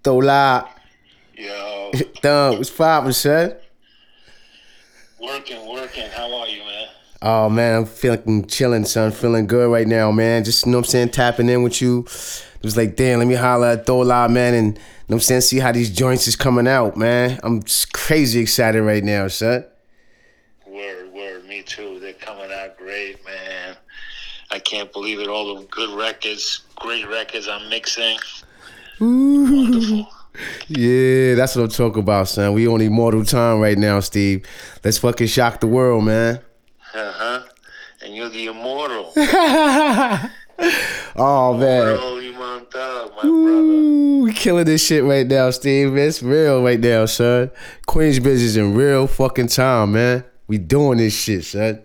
Thola. Yo, Thumb, what's poppin', son? working. How are you, man? Oh man, I'm feeling chilling, son. Feeling good right now, man. Just, you know what I'm saying, tapping in with you. It was like, damn, let me holler at Thola, man, and, you know what I'm saying, see how these joints is coming out, man. I'm just crazy excited right now, son. Word. Me too. They're coming out great, man. I can't believe it. All the good records, great records I'm mixing. Wonderful. Yeah, that's what I'm talking about, son. We on immortal time right now, Steve. Let's fucking shock the world, man. And you're the immortal. Oh, man. Immortal Iman Thug, my brother. Ooh, we killing this shit right now, Steve. It's real right now, son. Queens business in real fucking time, man. We doing this shit, son.